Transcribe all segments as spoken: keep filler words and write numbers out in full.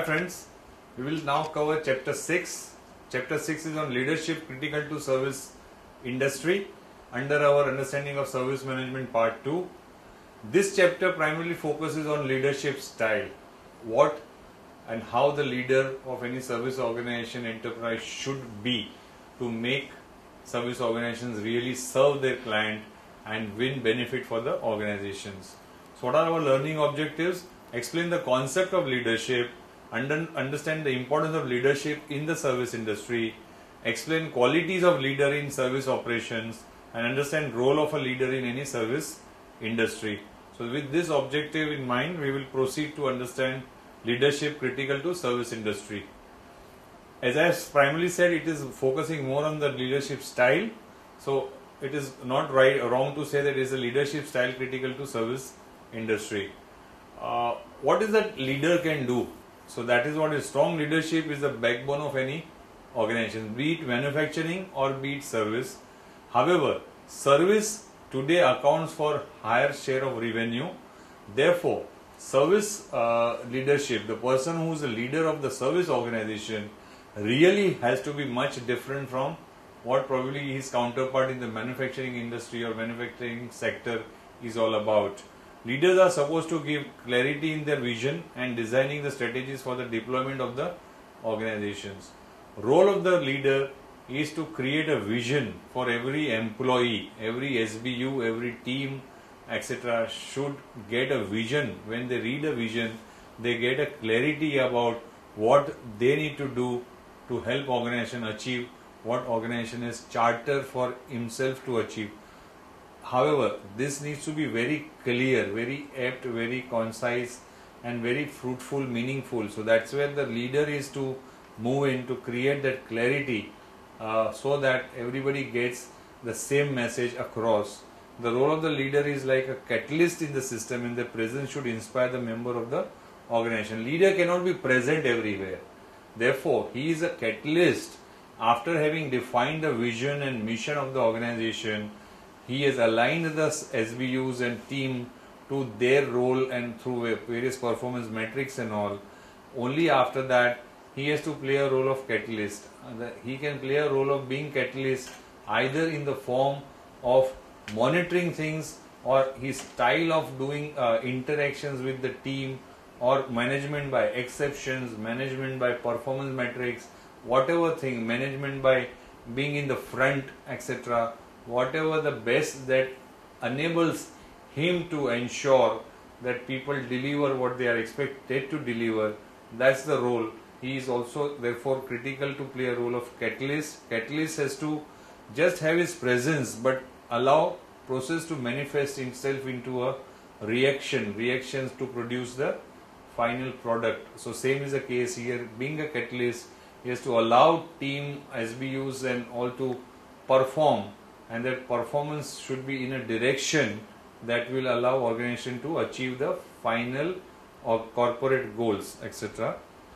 Hi friends, we will now cover chapter six. Chapter six is on leadership critical to service industry under our understanding of service management part two. This chapter primarily focuses on leadership style, what and how the leader of any service organization enterprise should be to make service organizations really serve their client and win benefit for the organizations. So what are our learning objectives? Explain the concept of leadership, under, understand the importance of leadership in the service industry, explain qualities of leader in service operations, and understand role of a leader in any service industry. So with this objective in mind, we will proceed to understand leadership critical to service industry. As I have primarily said, it is focusing more on the leadership style. So it is not right or wrong to say that it is a leadership style critical to service industry. Uh, what is that leader can do? So that is what is strong leadership is the backbone of any organization, be it manufacturing or be it service. However, service today accounts for higher share of revenue. Therefore, service uh, leadership, the person who is the leader of the service organization, really has to be much different from what probably his counterpart in the manufacturing industry or manufacturing sector is all about. Leaders are supposed to give clarity in their vision and designing the strategies for the deployment of the organizations. Role of the leader is to create a vision for every employee, every S B U, every team, et cetera should get a vision. When they read a vision, they get a clarity about what they need to do to help organization achieve what organization is chartered for himself to achieve. However, this needs to be very clear, very apt, very concise and very fruitful, meaningful. So that's where the leader is to move in to create that clarity uh, so that everybody gets the same message across. The role of the leader is like a catalyst in the system, and the presence should inspire the member of the organization. Leader cannot be present everywhere. Therefore, he is a catalyst. After having defined the vision and mission of the organization, he has aligned the S B Us and team to their role and through various performance metrics and all. Only after that, he has to play a role of catalyst. He can play a role of being catalyst either in the form of monitoring things or his style of doing uh, interactions with the team or management by exceptions, management by performance metrics, whatever thing, management by being in the front, et cetera. Whatever the best that enables him to ensure that people deliver what they are expected to deliver, that's the role. He is also therefore critical to play a role of catalyst. Catalyst has to just have his presence but allow process to manifest itself into a reaction, reactions to produce the final product. So same is the case here. Being a catalyst, he has to allow team, S B Us and all to perform, and that performance should be in a direction that will allow organization to achieve the final or corporate goals, et cetera.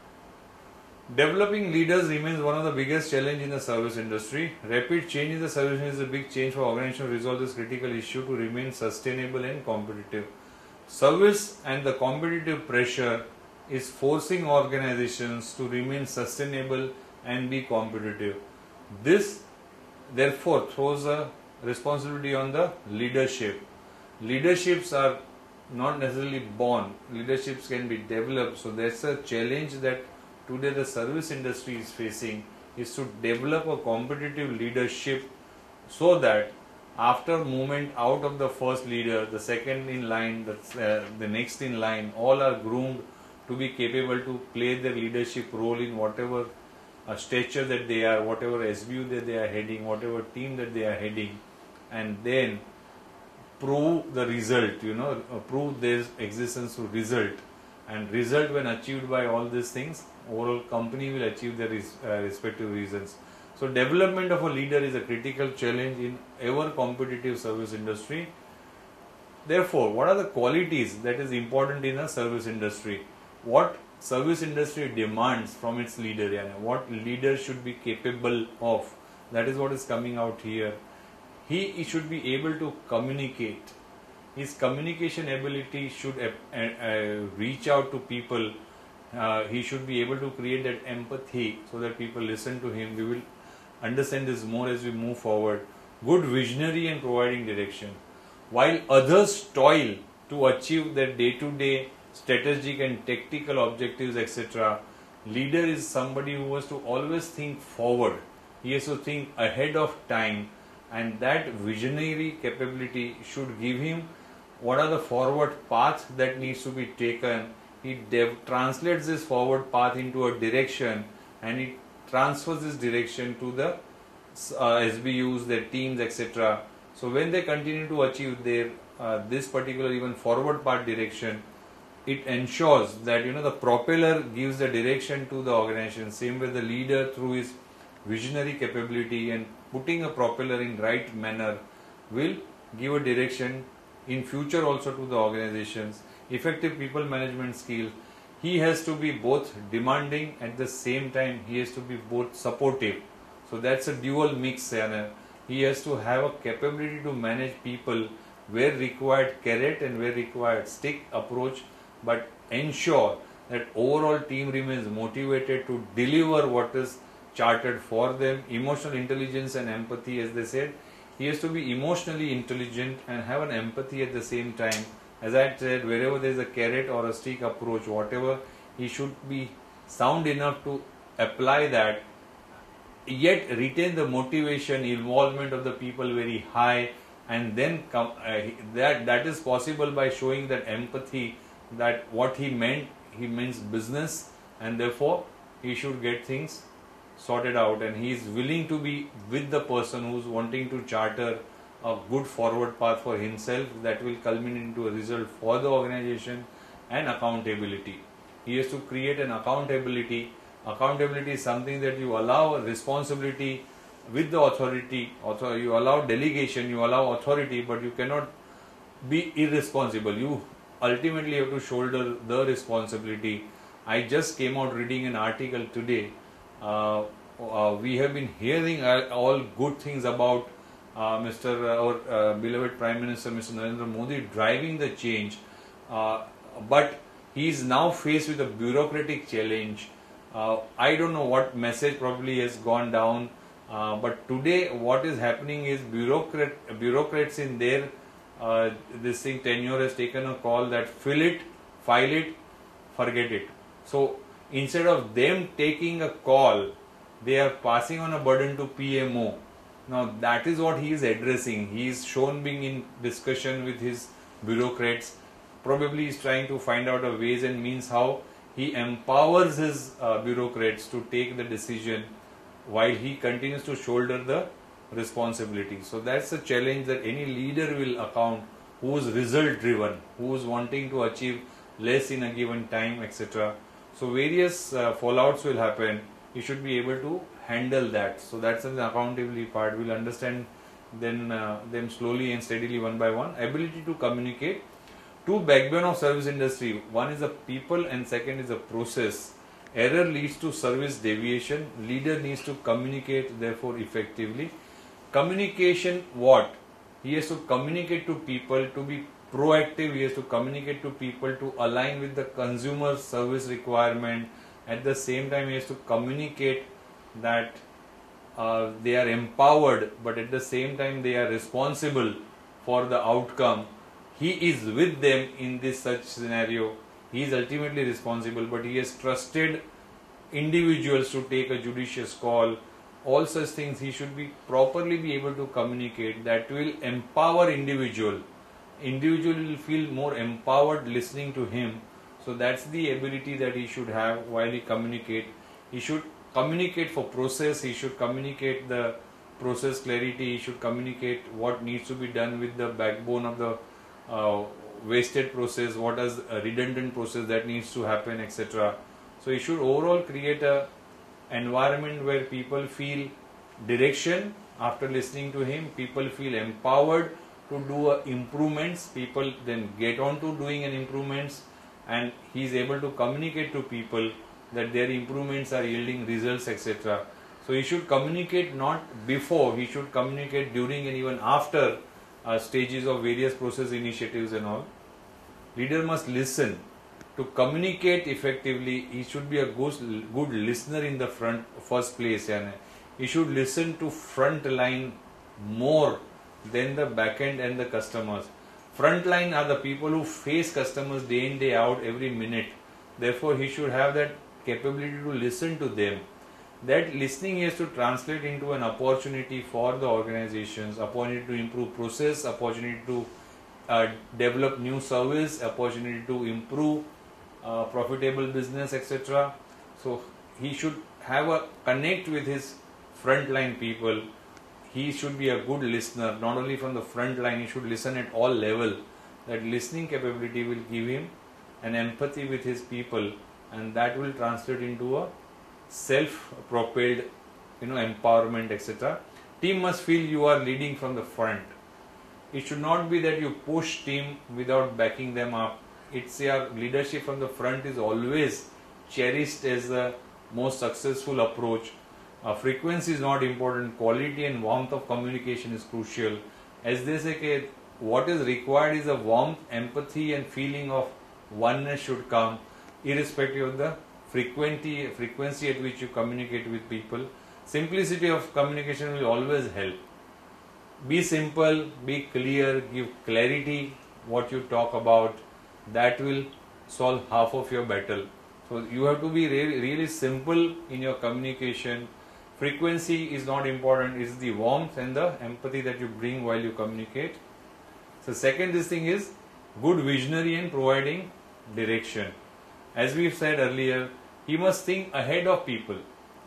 Developing leaders remains one of the biggest challenge in the service industry. Rapid change in the service industry is a big change for organization to resolve this critical issue to remain sustainable and competitive. Service and the competitive pressure is forcing organizations to remain sustainable and be competitive. This therefore throws a responsibility on the leadership. Leaderships are not necessarily born. Leaderships can be developed. So that's a challenge that today the service industry is facing, is to develop a competitive leadership so that after movement out of the first leader, the second in line, the, uh, the next in line, all are groomed to be capable to play their leadership role in whatever uh, stature that they are, whatever S B U that they are heading, whatever team that they are heading, and then prove the result, you know, uh, prove their existence through result. And result when achieved by all these things, overall company will achieve their res uh, respective reasons. So development of a leader is a critical challenge in ever competitive service industry. Therefore, what are the qualities that is important in a service industry? What service industry demands from its leader, yani what leader should be capable of? That is what is coming out here. He, he should be able to communicate. His communication ability should uh, uh, reach out to people uh, he should be able to create that empathy so that people listen to him. We will understand this more as we move forward. Good visionary and providing direction. While others toil to achieve their day-to-day strategic and tactical objectives, et cetera, leader is somebody who has to always think forward. He has to think ahead of time, and that visionary capability should give him what are the forward paths that needs to be taken. He dev- translates this forward path into a direction, and he transfers this direction to the uh, S B Us, their teams, et cetera. So when they continue to achieve their uh, this particular even forward path direction, it ensures that you know the propeller gives the direction to the organization. Same with the leader through his visionary capability and putting a propeller in right manner will give a direction in future also to the organizations. Effective people management skill. He has to be both demanding, at the same time he has to be both supportive. So that's a dual mix. And he has to have a capability to manage people where required carrot and where required stick approach, but ensure that overall team remains motivated to deliver what is charted for them. Emotional intelligence and empathy, as they said, he has to be emotionally intelligent and have an empathy at the same time. As I said, wherever there is a carrot or a stick approach, whatever, he should be sound enough to apply that, yet retain the motivation, involvement of the people very high, and then come, uh, that that is possible by showing that empathy, that what he meant, he means business, and therefore he should get things sorted out, and he is willing to be with the person who is wanting to charter a good forward path for himself that will culminate into a result for the organization. And accountability. He has to create an accountability. Accountability is something that you allow responsibility with the authority, author, you allow delegation, you allow authority, but you cannot be irresponsible. You ultimately have to shoulder the responsibility. I just came out reading an article today. Uh, uh, we have been hearing all good things about uh, Mister our uh, beloved Prime Minister Mister Narendra Modi driving the change, uh, but he is now faced with a bureaucratic challenge. Uh, I don't know what message probably has gone down, uh, but today what is happening is bureaucrat bureaucrats in their uh, this thing tenure has taken a call that fill it, file it, forget it. So instead of them taking a call, they are passing on a burden to P M O. Now that is what he is addressing. He is shown being in discussion with his bureaucrats. Probably he is trying to find out a ways and means how he empowers his uh, bureaucrats to take the decision while he continues to shoulder the responsibility. So that's a challenge that any leader will account, who is result driven, who is wanting to achieve less in a given time, et cetera. So various uh, fallouts will happen. You should be able to handle that. So that's the accountability part. We'll understand then uh, them slowly and steadily one by one. Ability to communicate. Two backbone of service industry. One is the people and second is the process. Error leads to service deviation. Leader needs to communicate therefore effectively. Communication what? He has to communicate to people to be proactive. He has to communicate to people to align with the consumer service requirement. At the same time, he has to communicate that uh, they are empowered, but at the same time they are responsible for the outcome. He is with them in this such scenario. He is ultimately responsible, but he has trusted individuals to take a judicious call. All such things he should be properly be able to communicate. That will empower individual. Individual will feel more empowered listening to him. So that's the ability that he should have while he communicate. He should communicate for process. He should communicate the process clarity. He should communicate what needs to be done with the backbone of the uh, wasted process. What is a redundant process that needs to happen, et cetera. So he should overall create a environment where people feel direction after listening to him. People feel empowered to do uh, improvements. People then get on to doing an improvements, and he is able to communicate to people that their improvements are yielding results, et cetera. So he should communicate not before, he should communicate during and even after uh, stages of various process initiatives and all. Leader must listen. to communicate effectively, he should be a good, good listener in the front first place. Yani. He should listen to front line more than the back end and the customers. Front line are the people who face customers day in, day out, every minute. Therefore, he should have that capability to listen to them. That listening is to translate into an opportunity for the organizations, opportunity to improve process, opportunity to uh, develop new service, opportunity to improve uh, profitable business, et cetera. So he should have a connect with his frontline people. He should be a good listener, not only from the front line, he should listen at all level. That listening capability will give him an empathy with his people, and that will translate into a self-propelled, you know, empowerment, et cetera. Team must feel you are leading from the front. It should not be that you push team without backing them up. It's your leadership from the front is always cherished as the most successful approach. Uh, frequency is not important. Quality and warmth of communication is crucial. As they say, what is required is a warmth, empathy, and feeling of oneness should come, irrespective of the frequency, frequency at which you communicate with people. Simplicity of communication will always help. Be simple, be clear, give clarity what you talk about. That will solve half of your battle. So you have to be really, really simple in your communication. Frequency is not important, it's the warmth and the empathy that you bring while you communicate. So second, this thing is good visionary and providing direction. As we said earlier, he must think ahead of people.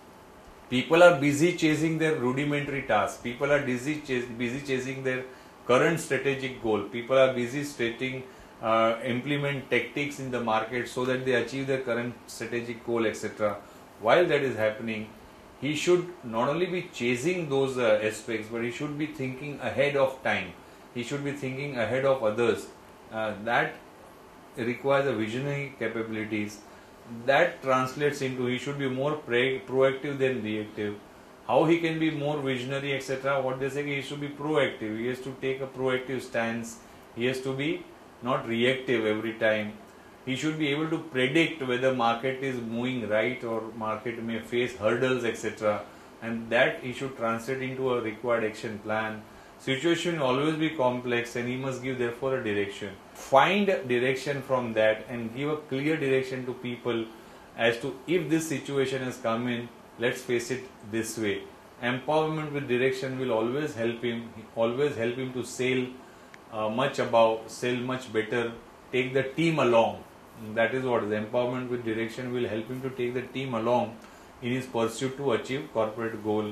People are busy chasing their rudimentary tasks. People are busy, chas busy chasing their current strategic goal. People are busy stating, uh, implement tactics in the market so that they achieve their current strategic goal, et cetera. While that is happening, he should not only be chasing those uh, aspects, but he should be thinking ahead of time. He should be thinking ahead of others. Uh, that requires a visionary capabilities. That translates into he should be more pre proactive than reactive. How he can be more visionary, et cetera. What they say, he should be proactive. He has to take a proactive stance. He has to be not reactive every time. He should be able to predict whether market is moving right or market may face hurdles, et cetera. And that he should translate into a required action plan. Situation will always be complex, and he must give therefore a direction. Find direction from that and give a clear direction to people as to if this situation has come in, let's face it this way. Empowerment with direction will always help him, always help him to sail uh, much above, sail much better, take the team along. That is what is empowerment with direction will help him to take the team along in his pursuit to achieve corporate goal.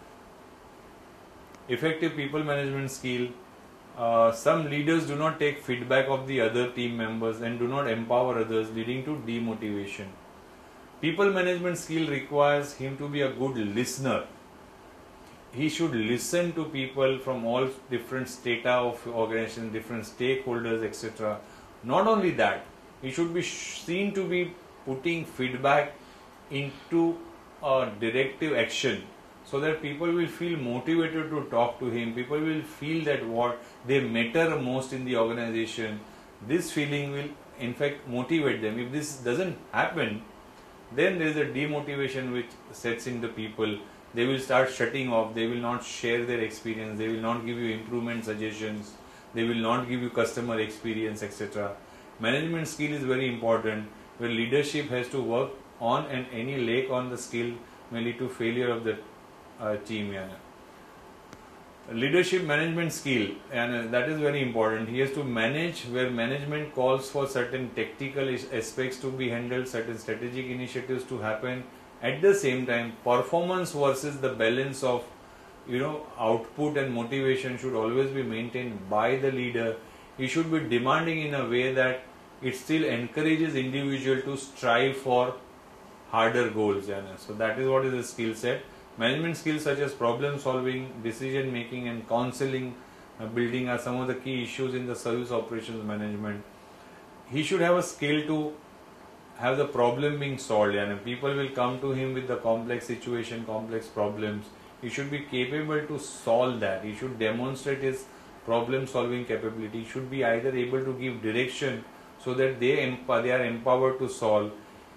Effective people management skill. Uh, some leaders do not take feedback of the other team members and do not empower others, leading to demotivation. People management skill requires him to be a good listener. He should listen to people from all different strata of organization, different stakeholders, et cetera. Not only that, he should be seen to be putting feedback into a directive action, so that people will feel motivated to talk to him. People will feel that what they matter most in the organization. This feeling will in fact motivate them. If this doesn't happen, then there is a demotivation which sets in the people. They will start shutting off. They will not share their experience. They will not give you improvement suggestions. They will not give you customer experience, et cetera. Management skill is very important, where leadership has to work on, and any lack on the skill may lead to failure of the uh, team. Yeah. Leadership management skill, and that is very important. He has to manage where management calls for certain tactical aspects to be handled, certain strategic initiatives to happen. At the same time, performance versus the balance of, you know, output and motivation should always be maintained by the leader. He should be demanding in a way that it still encourages individual to strive for harder goals. Yeah. So that is what is the skill set. Management skills such as problem solving, decision making, and counseling uh, building are some of the key issues in the service operations management. He should have a skill to have the problem being solved, and people will come to him with the complex situation, complex problems. He should be capable to solve that. He should demonstrate his problem solving capability. He should be either able to give direction so that they, emp- they are empowered to solve.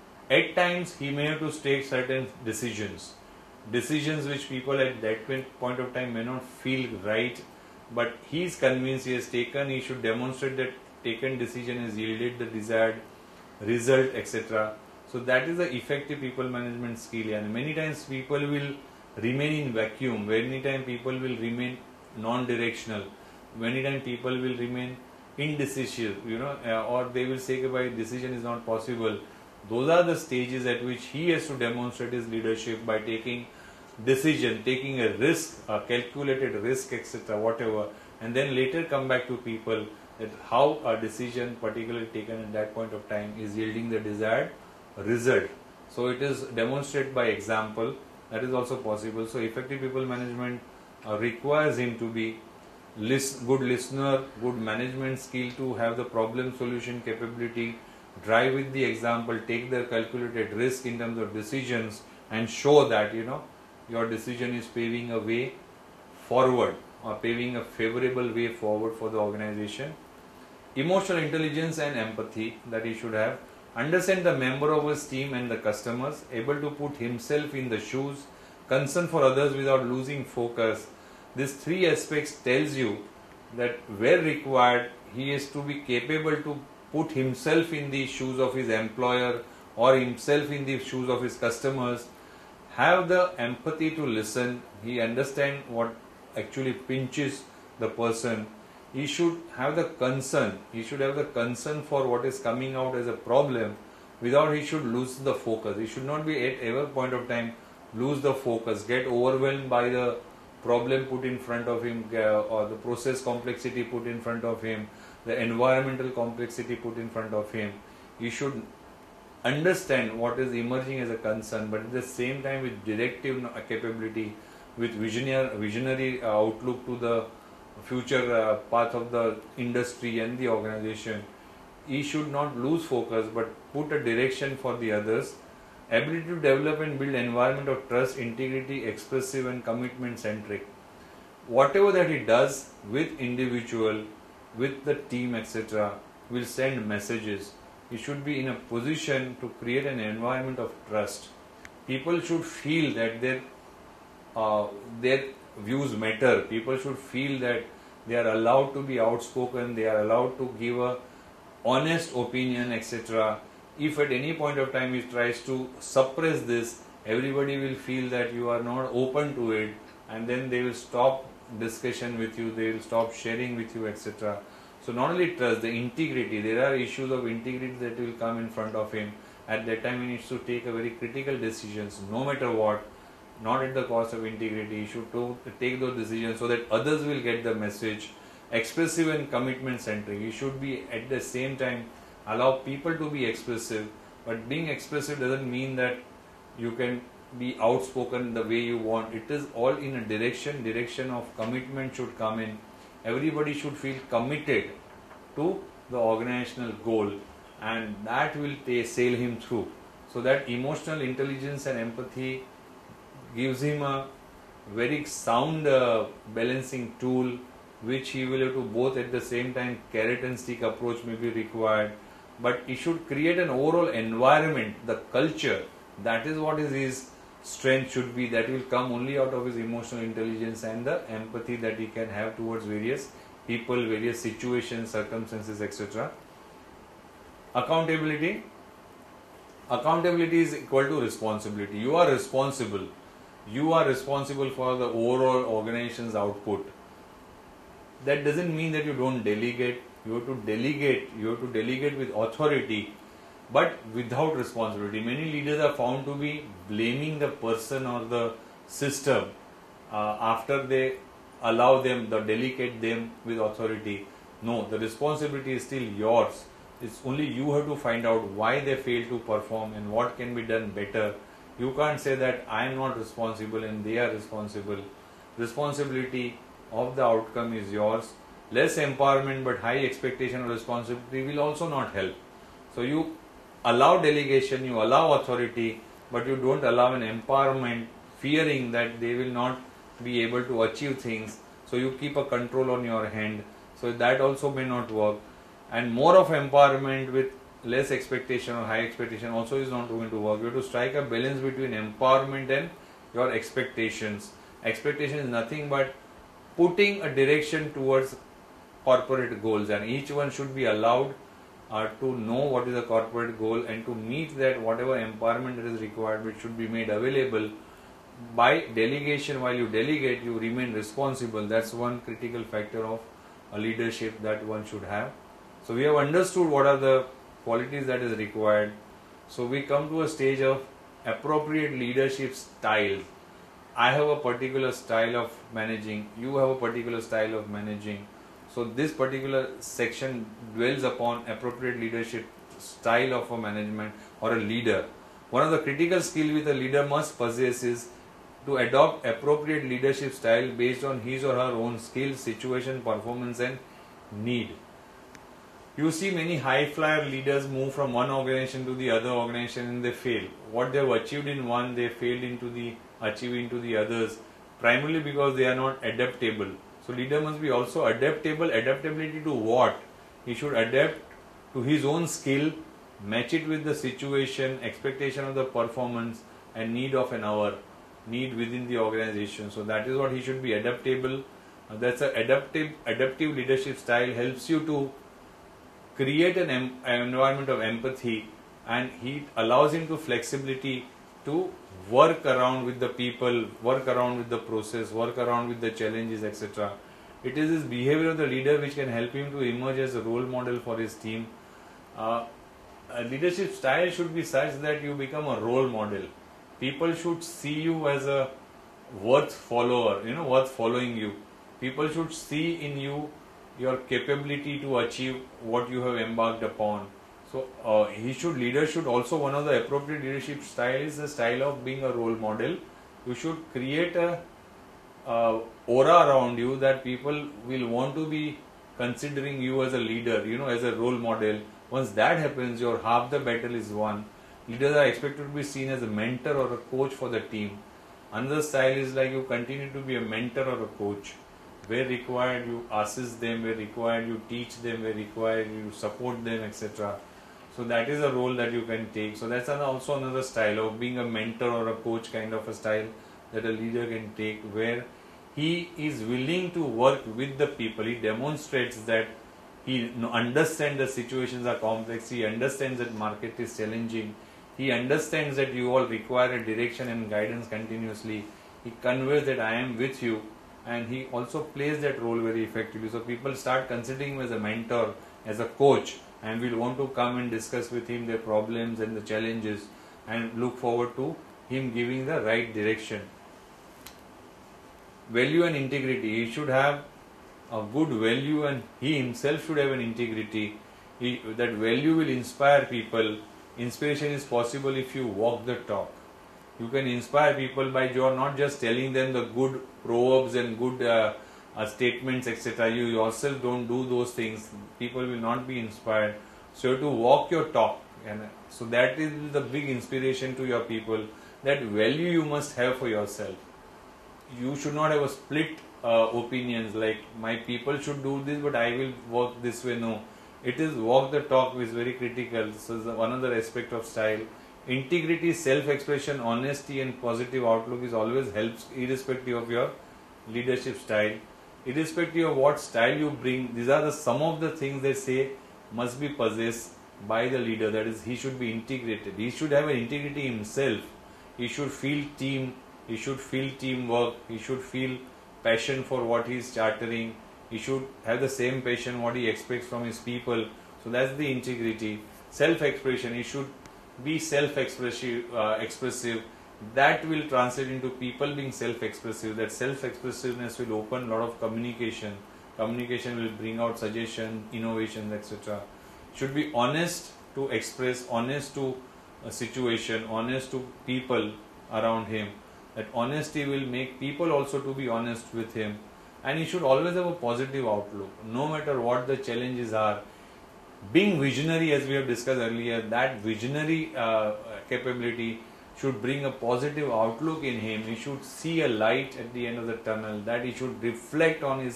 At times he may have to take certain decisions, decisions which people at that point of time may not feel right, but he is convinced he has taken, he should demonstrate that taken decision has yielded the desired result, et cetera. So that is the effective people management skill. And many times people will remain in vacuum, many times people will remain non-directional, many times people will remain indecisive, you know, uh, or they will say by decision is not possible. Those are the stages at which he has to demonstrate his leadership by taking decision, taking a risk, a calculated risk, et cetera, whatever, and then later come back to people that how a decision particularly taken at that point of time is yielding the desired result. So it is demonstrated by example. That is also possible. So effective people management uh, requires him to be list, good listener, good management skill, to have the problem solution capability, drive with the example, take the calculated risk in terms of decisions, and show that, you know, your decision is paving a way forward or paving a favorable way forward for the organization. Emotional intelligence and empathy that he should have. Understand the member of his team and the customers, able to put himself in the shoes, concern for others without losing focus. These three aspects tells you that where required, he is to be capable to put himself in the shoes of his employer or himself in the shoes of his customers, have the empathy to listen, he understand what actually pinches the person. He should have the concern, he should have the concern for what is coming out as a problem without he should lose the focus. He should not be at every point of time lose the focus, get overwhelmed by the problem put in front of him, uh, or the process complexity put in front of him, the environmental complexity put in front of him. He should understand what is emerging as a concern, but at the same time with directive capability, with visionary, visionary uh, outlook to the future uh, path of the industry and the organization. He should not lose focus but put a direction for the others. Ability to develop and build environment of trust, integrity, expressive and commitment centric. Whatever that he does with individual, with the team, et cetera, will send messages. He should be in a position to create an environment of trust. People should feel that their uh, their views matter. People should feel that they are allowed to be outspoken, they are allowed to give a honest opinion, et cetera. If at any point of time he tries to suppress this, everybody will feel that you are not open to it, and then they will stop discussion with you, they will stop sharing with you, et cetera. So not only trust, the integrity, there are issues of integrity that will come in front of him. At that time he needs to take a very critical decisions, no matter what, not at the cost of integrity. He should to take those decisions so that others will get the message. Expressive and commitment centric. He should be at the same time allow people to be expressive, but being expressive doesn't mean that you can be outspoken the way you want. It is all in a direction, direction of commitment should come in. Everybody should feel committed to the organizational goal, and that will sail him through. So that emotional intelligence and empathy gives him a very sound uh, balancing tool, which he will have to both at the same time carrot and stick approach may be required, but he should create an overall environment, the culture. That is what is his strength should be. That will come only out of his emotional intelligence and the empathy that he can have towards various people, various situations, circumstances, et cetera. Accountability. Accountability is equal to responsibility. You are responsible. You are responsible for the overall organization's output. That doesn't mean that you don't delegate. You have to delegate. You have to delegate with authority, but without responsibility. Many leaders are found to be blaming the person or the system uh, after they allow them, the delegate them with authority. No, the responsibility is still yours. It's only you have to find out why they fail to perform and what can be done better. You can't say that I am not responsible and they are responsible. Responsibility of the outcome is yours. Less empowerment but high expectation of responsibility will also not help. So you allow delegation, you allow authority, but you don't allow an empowerment, fearing that they will not be able to achieve things. So you keep a control on your hand. So that also may not work. and more of empowerment with less expectation or high expectation also is not going to work. You have to strike a balance between empowerment and your expectations. Expectation is nothing but putting a direction towards corporate goals, and each one should be allowed uh, to know what is the corporate goal, and to meet that whatever empowerment that is required, which should be made available by delegation. While you delegate, you remain responsible. That's one critical factor of a leadership that one should have. So we have understood what are the qualities that is required. So we come to a stage of appropriate leadership style. I have a particular style of managing, you have a particular style of managing. So this particular section dwells upon appropriate leadership style of a management or a leader. One of the critical skills which a leader must possess is to adopt appropriate leadership style based on his or her own skills, situation, performance and need. You see many high flyer leaders move from one organization to the other organization and they fail. What they have achieved in one, they failed into the achieve into the others, primarily because they are not adaptable. So leader must be also adaptable. Adaptability to what? He should adapt to his own skill, match it with the situation, expectation of the performance and need of an hour, need within the organization. So that is what he should be adaptable. Uh, that's a adaptive adaptive leadership style helps you to create an, em- an environment of empathy, and he allows him to flexibility to work around with the people, work around with the process, work around with the challenges, et cetera. It is this behavior of the leader which can help him to emerge as a role model for his team. Uh, a leadership style should be such that you become a role model. People should see you as a worth follower, you know, worth following you. People should see in you your capability to achieve what you have embarked upon. So uh, he should, leader should also, one of the appropriate leadership style is the style of being a role model. You should create a uh, aura around you that people will want to be considering you as a leader, you know, as a role model. Once that happens, your half the battle is won. Leaders are expected to be seen as a mentor or a coach for the team. Another style is like you continue to be a mentor or a coach. Where required, you assist them. Where required, you teach them. Where required, you support them, et cetera. So that is a role that you can take. So that's also another style of being a mentor or a coach, kind of a style that a leader can take, where he is willing to work with the people. He demonstrates that he understands the situations are complex. He understands that market is challenging. He understands that you all require a direction and guidance continuously. He conveys that I am with you, and he also plays that role very effectively. So people start considering him as a mentor, as a coach, and will want to come and discuss with him their problems and the challenges, and look forward to him giving the right direction. Value and integrity. He should have a good value, and he himself should have an integrity. He, that value will inspire people. Inspiration is possible if you walk the talk. You can inspire people by you're not just telling them the good proverbs and good uh, uh, statements, et cetera. You yourself don't do those things. People will not be inspired. So you have to walk your talk, and so that is the big inspiration to your people. That value you must have for yourself. You should not have a split uh, opinions like my people should do this, but I will work this way. No, it is walk the talk which is very critical. So one other aspect of style. Integrity, self-expression, honesty and positive outlook is always helps irrespective of your leadership style. Irrespective of what style you bring, these are the some of the things they say must be possessed by the leader. That is, he should be integrated. He should have an integrity himself. He should feel team. He should feel teamwork. He should feel passion for what he is chartering. He should have the same passion what he expects from his people. So that's the integrity. Self-expression. He should be self-expressive, uh, expressive. That will translate into people being self-expressive. That self-expressiveness will open a lot of communication. Communication will bring out suggestion, innovation, et cetera. Should be honest to express, honest to a situation, honest to people around him. That honesty will make people also to be honest with him. And he should always have a positive outlook, no matter what the challenges are. Being visionary, as we have discussed earlier, that visionary uh, capability should bring a positive outlook in him. He should see a light at the end of the tunnel, that he should reflect on his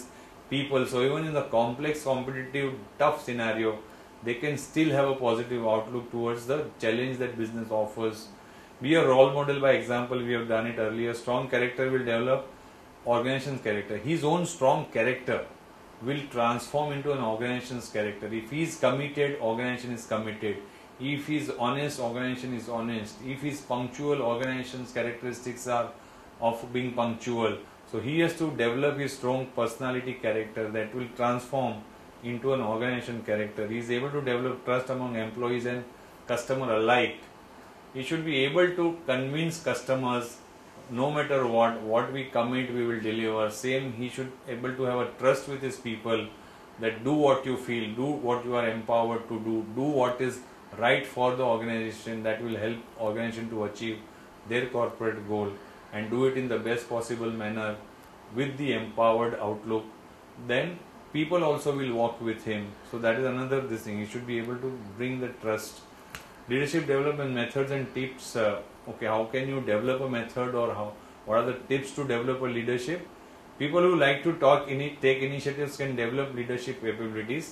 people. So even in the complex, competitive, tough scenario, they can still have a positive outlook towards the challenge that business offers. Be a role model by example. We have done it earlier. Strong character will develop organization's character. His own strong character will transform into an organization's character. If he is committed, organization is committed. If he is honest, organization is honest. If he is punctual, organization's characteristics are of being punctual. So he has to develop his strong personality character that will transform into an organization character. He is able to develop trust among employees and customer alike. He should be able to convince customers no matter what, what we commit we will deliver. Same, he should able to have a trust with his people that do what you feel, do what you are empowered to do, do what is right for the organization that will help organization to achieve their corporate goal, and do it in the best possible manner with the empowered outlook. Then people also will walk with him. So that is another this thing. He should be able to bring the trust. Leadership development methods and tips. Uh, okay, how can you develop a method, or how? What are the tips to develop a leadership? People who like to talk, in it, take initiatives can develop leadership capabilities.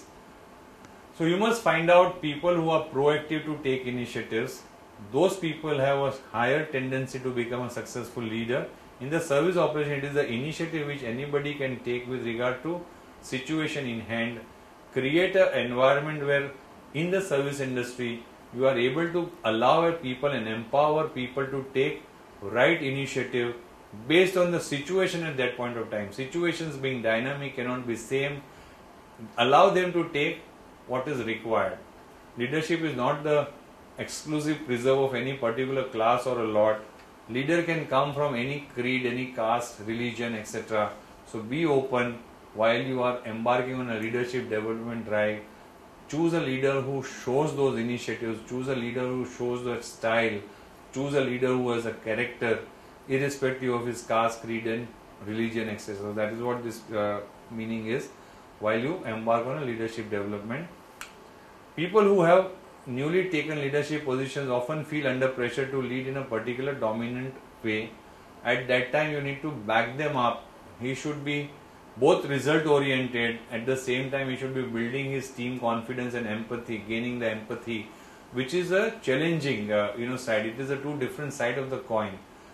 So you must find out people who are proactive to take initiatives. Those people have a higher tendency to become a successful leader. In the service operation, it is the initiative which anybody can take with regard to situation in hand. Create an environment where in the service industry you are able to allow people and empower people to take right initiative based on the situation at that point of time. Situations being dynamic, cannot be same. Allow them to take what is required. Leadership is not the exclusive preserve of any particular class or a lot. Leader can come from any creed, any caste, religion, et cetera. So be open while you are embarking on a leadership development drive. Choose a leader who shows those initiatives. Choose a leader who shows that style. Choose a leader who has a character, irrespective of his caste, creed, and religion, et cetera. So that is what this uh, meaning is while you embark on a leadership development. People who have newly taken leadership positions often feel under pressure to lead in a particular dominant way. At that time, you need to back them up. He should be both result oriented, at the same time he should be building his team confidence and empathy, gaining the empathy, which is a challenging uh, you know side. It is a two different side of the coin.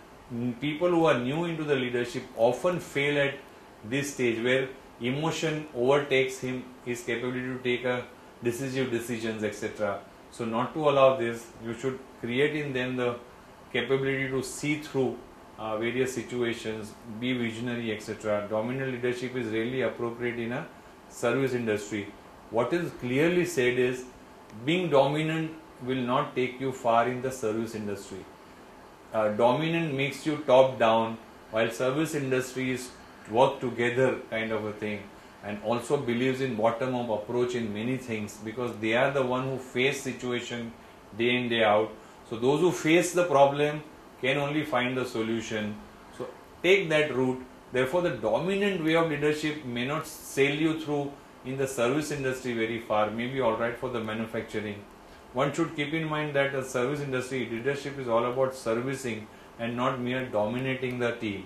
People who are new into the leadership often fail at this stage where emotion overtakes him, his capability to take a decisive decisions, et cetera. So not to allow this, you should create in them the capability to see through uh, various situations, be visionary, et cetera. Dominant leadership is really appropriate in a service industry. What is clearly said is, being dominant will not take you far in the service industry. Uh, dominant makes you top down, while service industries work together kind of a thing, and also believes in bottom up approach in many things, because they are the one who face situation day in day out. So those who face the problem can only find the solution. So take that route. Therefore the dominant way of leadership may not sail you through in the service industry very far, maybe alright for the manufacturing. One should keep in mind that the service industry leadership is all about servicing and not mere dominating the team.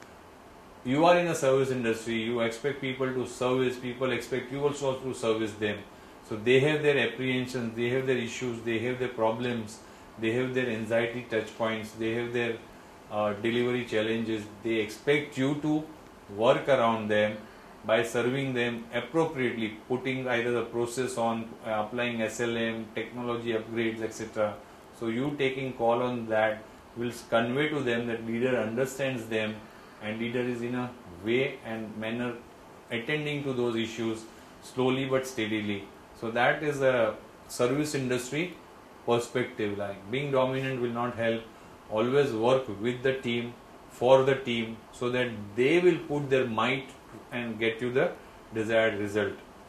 You are in a service industry, you expect people to service, people expect you also to service them. So they have their apprehensions, they have their issues, they have their problems, they have their anxiety touch points, they have their uh, delivery challenges. They expect you to work around them by serving them appropriately, putting either the process on, uh, applying S L M, technology upgrades, et cetera. So you taking call on that will convey to them that leader understands them, and leader is in a way and manner attending to those issues slowly but steadily. So that is a service industry perspective. Like being dominant will not help. Always work with the team, for the team, so that they will put their might and get you the desired result.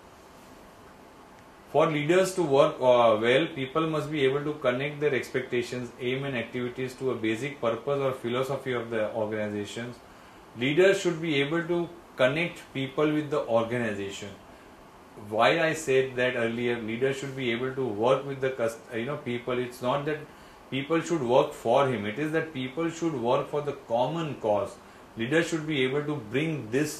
For leaders to work uh, well, people must be able to connect their expectations, aim and activities to a basic purpose or philosophy of the organizations. Leaders should be able to connect people with the organization. Why I said that earlier, leaders should be able to work with the you know people. It's not that people should work for him. It is that people should work for the common cause. Leaders should be able to bring this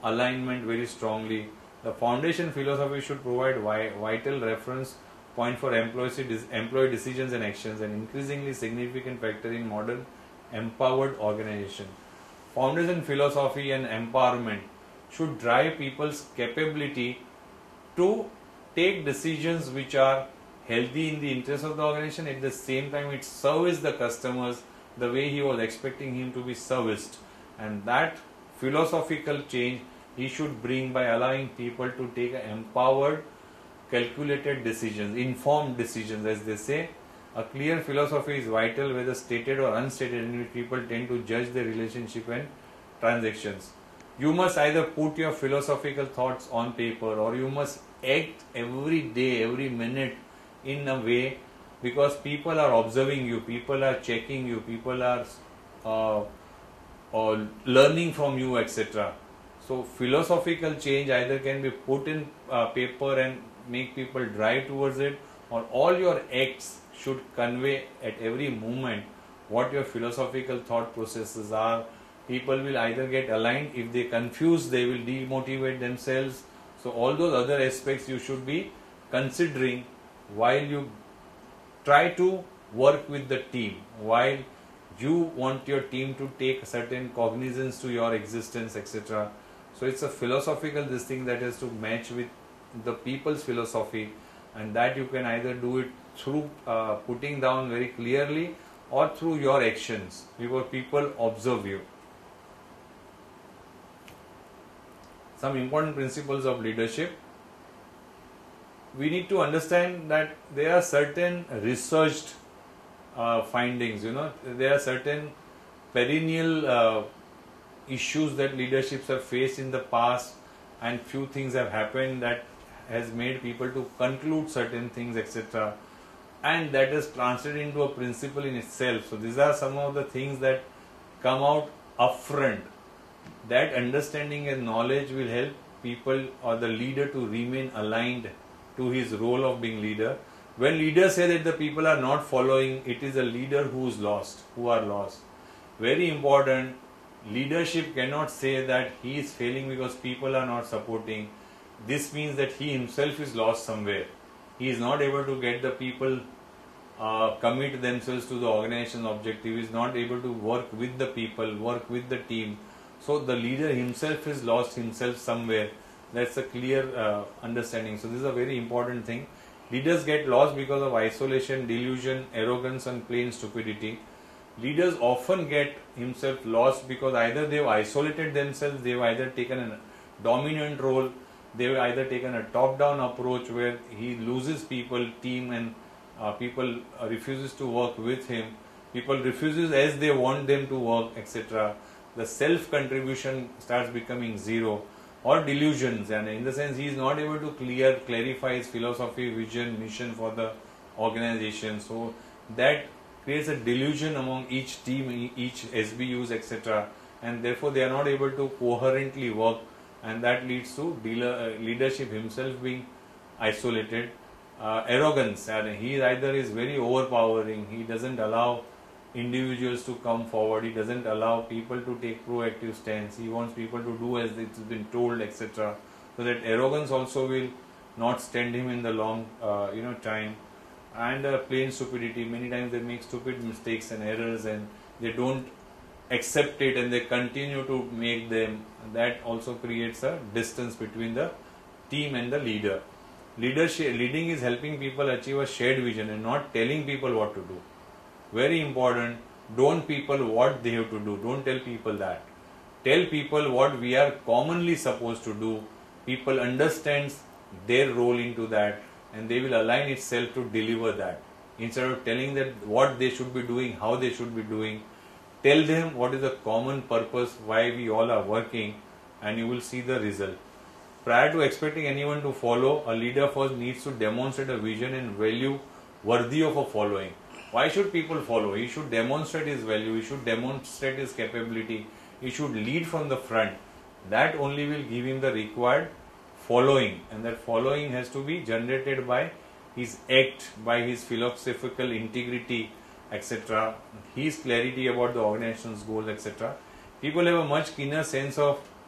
alignment very strongly. The foundation philosophy should provide vital reference point for employee decisions and actions, an increasingly significant factor in modern empowered organization. Foundation philosophy and empowerment should drive people's capability to take decisions which are healthy in the interest of the organization. At the same time, it serves the customers the way he was expecting him to be serviced, and that philosophical change he should bring by allowing people to take empowered, calculated decisions, informed decisions, as they say. A clear philosophy is vital, whether stated or unstated, in which people tend to judge their relationship and transactions. You must either put your philosophical thoughts on paper, or you must act every day, every minute in a way, because people are observing you, people are checking you, people are uh, uh, learning from you, et cetera. So philosophical change either can be put in uh, paper and make people drive towards it, or all your acts should convey at every moment what your philosophical thought processes are. People will either get aligned. If they confuse, they will demotivate themselves. So all those other aspects you should be considering while you try to work with the team, while you want your team to take certain cognizance to your existence, et cetera. So it's a philosophical this thing that has to match with the people's philosophy, and that you can either do it through uh, putting down very clearly, or through your actions, because people observe you. Some important principles of leadership. We need to understand that there are certain researched uh, findings, you know, there are certain perennial uh, issues that leaderships have faced in the past, and few things have happened that has made people to conclude certain things, et cetera. And that is translated into a principle in itself. So these are some of the things that come out upfront. That understanding and knowledge will help people or the leader to remain aligned to his role of being leader. When leaders say that the people are not following, it is a leader who is lost, who are lost. Very important. Leadership cannot say that he is failing because people are not supporting. This means that he himself is lost somewhere. He is not able to get the people uh, commit themselves to the organization's objective. He is not able to work with the people, work with the team. So the leader himself is lost himself somewhere. That's a clear uh, understanding. So this is a very important thing. Leaders get lost because of isolation, delusion, arrogance, and plain stupidity. Leaders often get himself lost because either they've isolated themselves, they've either taken a dominant role, they've either taken a top-down approach where he loses people, team, and uh, people uh, refuses to work with him. People refuses as they want them to work, et cetera. The self-contribution starts becoming zero, or delusions, and in the sense he is not able to clear, clarify his philosophy, vision, mission for the organization. So that creates a delusion among each team, each S B Us, et cetera. And therefore they are not able to coherently work, and that leads to dealer, uh, leadership himself being isolated. Uh, arrogance, and he either is very overpowering, he doesn't allow individuals to come forward, he doesn't allow people to take proactive stance, he wants people to do as it's been told, et cetera. So that arrogance also will not stand him in the long uh, you know time. And uh, plain stupidity, many times they make stupid mistakes and errors and they don't accept it and they continue to make them. That also creates a distance between the team and the leader. Leadership, leading is helping people achieve a shared vision and not telling people what to do. Very important. Don't people what they have to do. Don't tell people that. Tell people what we are commonly supposed to do. People understands their role into that, and they will align itself to deliver that. Instead of telling them what they should be doing, how they should be doing, tell them what is the common purpose, why we all are working, and you will see the result. Prior to expecting anyone to follow, a leader first needs to demonstrate a vision and value worthy of a following. Why should people follow? He should demonstrate his value, he should demonstrate his capability, he should lead from the front. That only will give him the required following, and that following has to be generated by his act, by his philosophical integrity, et cetera, his clarity about the organization's goals, et cetera. People have a much keener sense of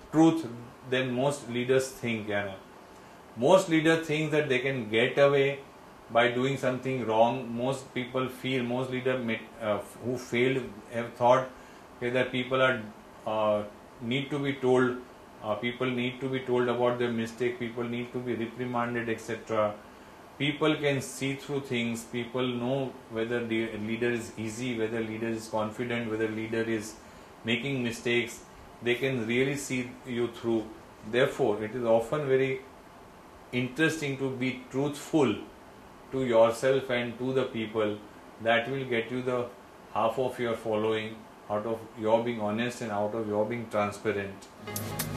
truth than most leaders think. Yeah. Most leaders think that they can get away by doing something wrong. Most people feel, most leaders uh, who failed have thought okay, that people are uh, need to be told, uh, people need to be told about their mistake, people need to be reprimanded, et cetera. People can see through things, people know whether the leader is easy, whether leader is confident, whether leader is making mistakes. They can really see you through. Therefore, it is often very interesting to be truthful to yourself and to the people. That will get you the half of your following out of your being honest and out of your being transparent.